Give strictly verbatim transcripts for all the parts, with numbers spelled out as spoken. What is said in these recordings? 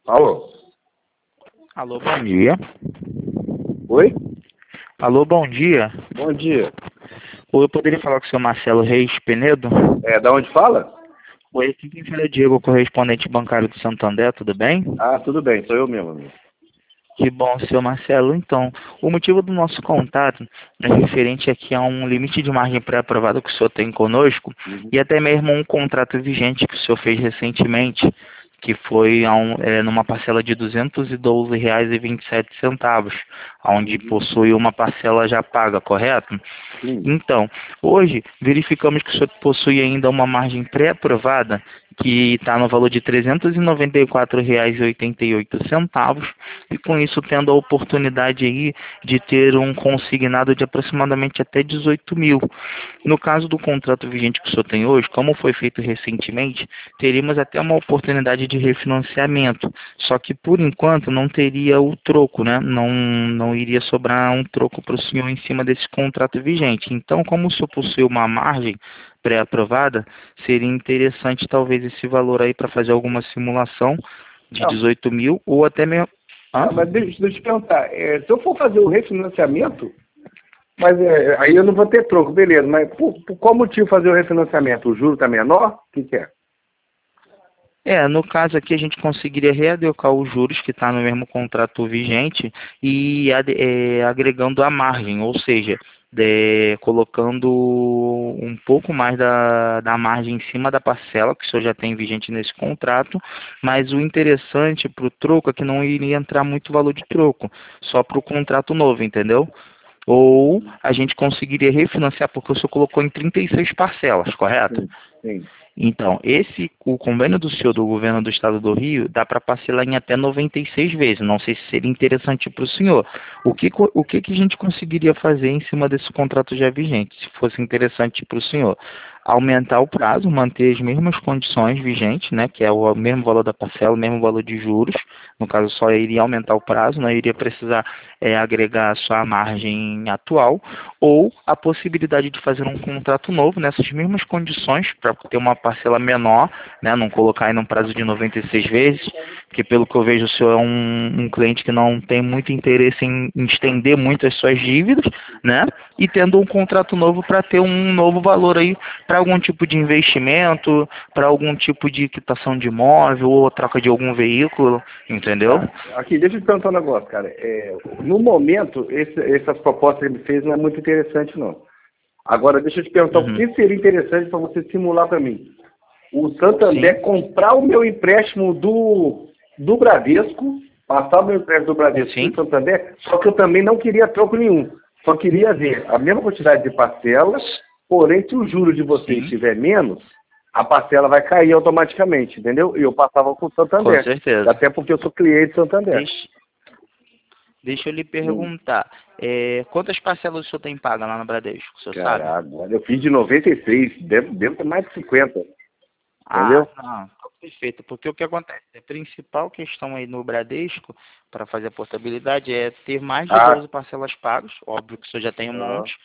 Alô? Alô, bom dia. Oi? Alô, bom dia. Bom dia. Ou eu poderia falar com o senhor Marcelo Reis Penedo? É, da onde fala? Oi, aqui quem fala é Diego, correspondente bancário do Santander, tudo bem? Ah, tudo bem, sou eu mesmo, amigo. Que bom, senhor Marcelo. Então, o motivo do nosso contato é referente aqui a um limite de margem pré-aprovado que o senhor tem conosco Uhum. e até mesmo um contrato vigente que o senhor fez recentemente, que foi a um, é, numa parcela de duzentos e doze reais e vinte e sete centavos, onde Uhum. possui uma parcela já paga, correto? Sim. Então, hoje verificamos que o senhor possui ainda uma margem pré-aprovada que está no valor de trezentos e noventa e quatro reais e oitenta e oito centavos e com isso tendo a oportunidade aí de ter um consignado de aproximadamente até dezoito mil. No caso do contrato vigente que o senhor tem hoje, como foi feito recentemente, teríamos até uma oportunidade de refinanciamento, só que por enquanto não teria o troco, né? Não, não iria sobrar um troco para o senhor em cima desse contrato vigente. Então, como o senhor possui uma margem pré-aprovada, seria interessante talvez esse valor aí para fazer alguma simulação de Não, dezoito mil ou até mesmo... Hã? não, mas deixa, deixa eu te perguntar. É, se eu for fazer o refinanciamento, mas é, aí eu não vou ter troco, beleza. Mas por, por qual motivo fazer o refinanciamento? O juro está menor? O que, que é? É, no caso aqui a gente conseguiria readequar os juros que está no mesmo contrato vigente e ade- é, agregando a margem, ou seja, de- colocando um pouco mais da, da margem em cima da parcela que o senhor já tem vigente nesse contrato, mas o interessante para o troco é que não iria entrar muito valor de troco, só para o contrato novo, entendeu? Ou a gente conseguiria refinanciar, porque o senhor colocou em trinta e seis parcelas, correto? Sim, sim. Então, esse, o convênio do senhor do governo do estado do Rio dá para parcelar em até noventa e seis vezes. Não sei se seria interessante para o senhor. O que, co- o que, que a gente conseguiria fazer em cima desse contrato já vigente, se fosse interessante para o senhor? Aumentar o prazo, manter as mesmas condições vigentes, né, que é o mesmo valor da parcela, o mesmo valor de juros. No caso, só iria aumentar o prazo, não iria precisar é, agregar só a margem atual, ou a possibilidade de fazer um contrato novo nessas mesmas condições para ter uma parcela menor, né, não colocar aí num prazo de noventa e seis vezes, porque pelo que eu vejo o senhor é um, um cliente que não tem muito interesse em, em estender muito as suas dívidas, né, e tendo um contrato novo para ter um novo valor aí para algum tipo de investimento, para algum tipo de quitação de imóvel ou troca de algum veículo, entendeu? Tá. Aqui, deixa eu te perguntar um negócio, cara. É, no momento, esse- essas propostas que ele fez não é muito interessante, não. Agora, deixa eu te perguntar o Uhum. que seria interessante para você simular para mim. O Sim, Santander comprar o meu empréstimo do, do Bradesco, passar o meu empréstimo do Bradesco para sim, o Santander, só que eu também não queria troco nenhum. Só queria ver a mesma quantidade de parcelas, porém, se o juro de vocês sim, estiver menos, a parcela vai cair automaticamente, entendeu? E eu passava com o com Santander. certeza. Até porque eu sou cliente do Santander. Deixa, deixa eu lhe Hum. perguntar, é, quantas parcelas o senhor tem paga lá no Bradesco, o senhor sabe? Cara, agora eu fiz de noventa e seis, deve, deve ter mais de cinquenta, Ah, entendeu? não, tá perfeito, porque o que acontece? A principal questão aí no Bradesco, para fazer a portabilidade, é ter mais de Ah, doze parcelas pagas, óbvio que o senhor já tem um ah, monte,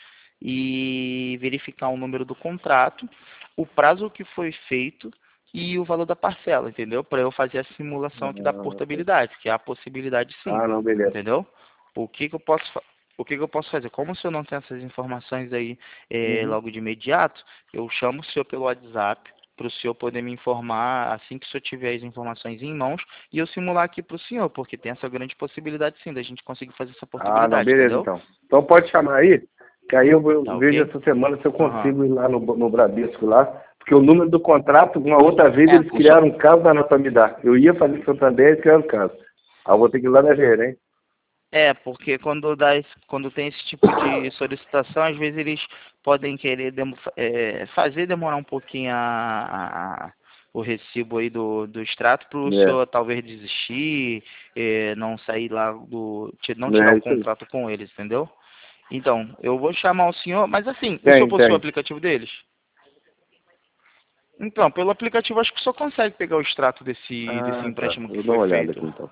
e verificar o número do contrato, o prazo que foi feito e o valor da parcela, entendeu? Para eu fazer a simulação aqui da ah, portabilidade, que é a possibilidade sim, ah, não, beleza. entendeu? O que que eu posso fa- o que que eu posso fazer? Como o senhor não tem essas informações aí eh, Uhum. logo de imediato, eu chamo o senhor pelo WhatsApp para o senhor poder me informar assim que o senhor tiver as informações em mãos e eu simular aqui para o senhor, porque tem essa grande possibilidade sim da gente conseguir fazer essa Ah, não, portabilidade, beleza entendeu? então. Então pode chamar aí, que aí eu, vou- eu Tá vejo ok? essa semana se eu Aham. consigo ir lá no, no Bradesco lá, porque o número do contrato, uma outra vez É, eles o senhor, criaram um caso da nota para me dar. Eu ia fazer Santander e eles criaram um caso. Aí eu vou ter que ir lá na Gerem. é, porque quando, dá esse- quando tem esse tipo de solicitação, às vezes eles podem querer demo- é, fazer demorar um pouquinho a, a- o recibo aí do, do extrato para o É, senhor talvez desistir, é, não sair lá do, ti- não tirar é o isso aí. contrato com eles, entendeu? Então, eu vou chamar o senhor, mas assim, o senhor Tem, possui o tem. aplicativo deles? Então, pelo aplicativo acho que o senhor consegue pegar o extrato desse, desse Ah, tá. empréstimo Eu que vou dar foi uma olhada feito. aqui então.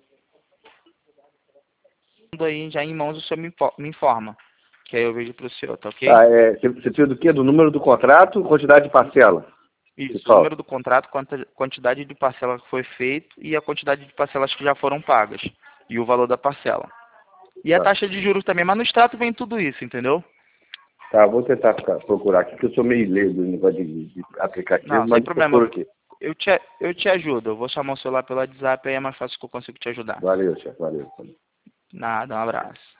Aí já em mãos o senhor me, info- me informa, que aí eu vejo para o senhor, tá ok? Tá, é, você você precisa do quê? Do número do contrato, quantidade de parcela. Isso, o Pessoal, número do contrato, quanta- quantidade de parcela que foi feito e a quantidade de parcelas que já foram pagas. E o valor da parcela. E a tá. taxa de juros também, mas no extrato vem tudo isso, entendeu? Tá, vou tentar ficar, procurar aqui, porque eu sou meio leigo no negócio de, de aplicativo, Não, mas sem eu problema. procuro aqui. Eu te, eu te ajudo. Eu vou chamar o celular pelo WhatsApp, aí é mais fácil que eu consigo te ajudar. Valeu, chefe, valeu. valeu. Nada, um abraço.